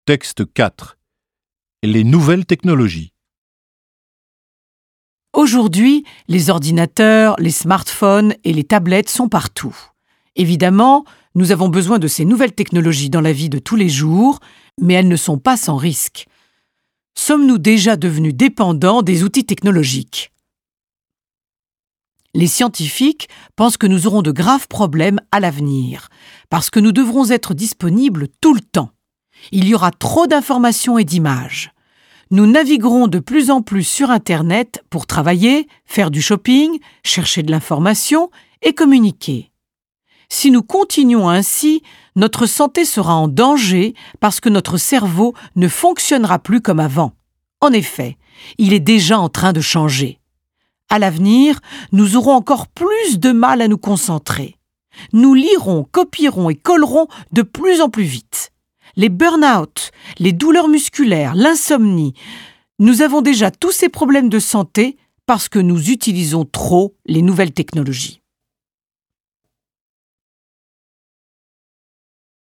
Texte 4. Les nouvelles technologies. Aujourd'hui, les ordinateurs, les smartphones et les tablettes sont partout. Évidemment, nous avons besoin de ces nouvelles technologies dans la vie de tous les jours, mais elles ne sont pas sans risque. Sommes-nous déjà devenus dépendants des outils technologiques ? Les scientifiques pensent que nous aurons de graves problèmes à l'avenir, parce que nous devrons être disponibles tout le temps. Il y aura trop d'informations et d'images. Nous naviguerons de plus en plus sur Internet pour travailler, faire du shopping, chercher de l'information et communiquer. Si nous continuons ainsi, notre santé sera en danger parce que notre cerveau ne fonctionnera plus comme avant. En effet, il est déjà en train de changer. À l'avenir, nous aurons encore plus de mal à nous concentrer. Nous lirons, copierons et collerons de plus en plus vite. Les burn-out, les douleurs musculaires, l'insomnie. Nous avons déjà tous ces problèmes de santé parce que nous utilisons trop les nouvelles technologies.